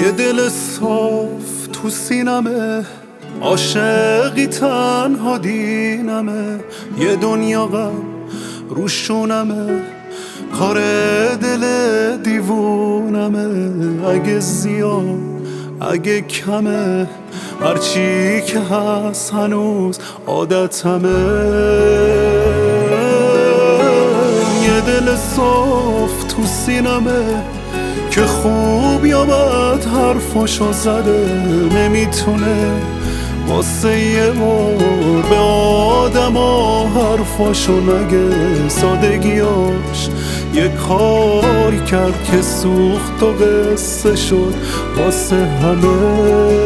یه دل صاف تو سینمه، عاشقی تنها دینمه، یه دنیا غم روشونمه، کار دل دیوونمه. اگه زیاد اگه کمه، هرچی که هست هنوز عادتمه. یه دل صاف تو سینمه که خوب یا بد حرفاشو زده، نمیتونه واسه یه بار به آدم ها حرفاشو نگه. سادگیاش یه کاری کرد که سوخت و قصه شد واسه همه.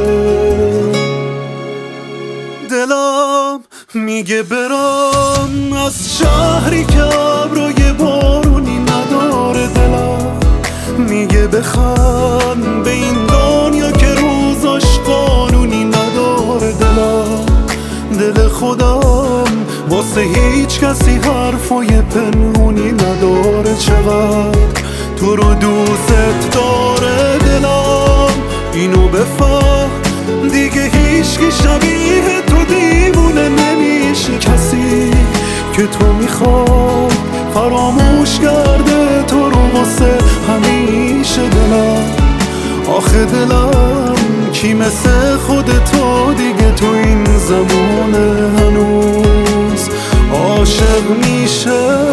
دلم میگه برم از شهری که ابرای بارونی نداره، دلم میگه بخند به این دنیا که روزاش قانونی نداره. دل خودم واسه هیچ کسی حرفای پنهونی نداره. چقدر تو رو دوست داره دلم، اینو بفهم دیگه هیچکی شبیه تو دیوونه نمیشه. کسی که تو میخواد فراموش کرده تو رو واسه همیشه. دلم آخه دلم کی مثل خودتو دیگه تو این زمانه هنوز عاشق میشه.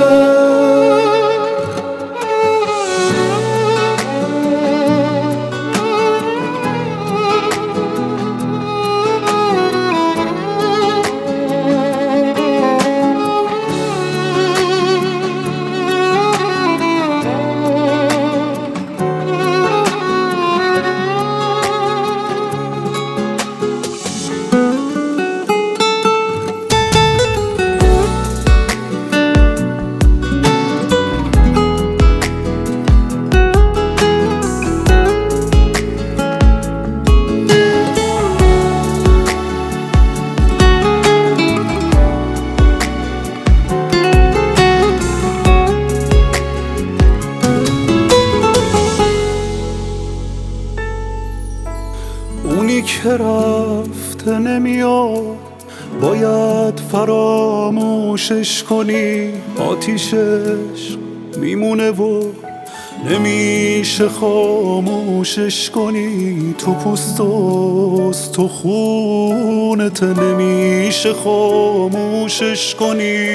اونی که رفته نمیاد باید فراموشش کنی. آتیشش میمونه و نمیشه خاموشش کنی. تو پوست و تو خونت نمیشه خاموشش کنی.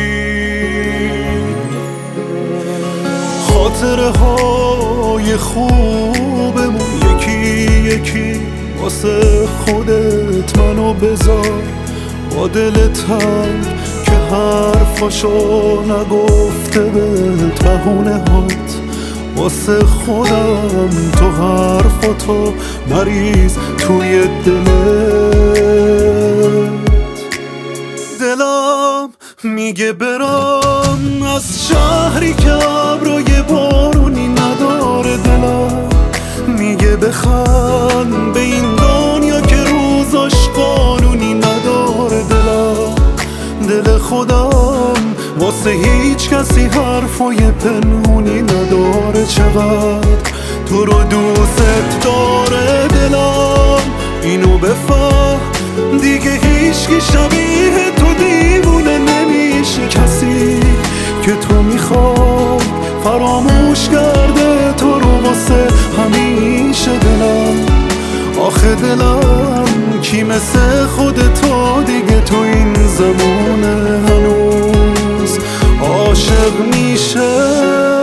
خاطره های خوبمون یکی یکی واسه خودت منو بذار. با دل تنگ که حرفاشو نگفته بهت بهونه هات. واسه خودم تو حرفاتو مریض توی دلت. دلم میگه برم از شهری که ابرای بارونی نداره. دلم میگه بخند به این دنیا که روزاش قانونی نداره. دل خودم واسه هیچ کسی حرفای پنهونی نداره. چقدر تو رو دوست داره دلم، اینو بفهم دیگه هیچکی شبیه تو دیوونه نمیشه. کسی که تو میخواد فراموش کرده تو رو واسه همیشه. دلم آخه دلم کی مثل خودتو دیگه تو این زمانه هنوز عاشق میشه.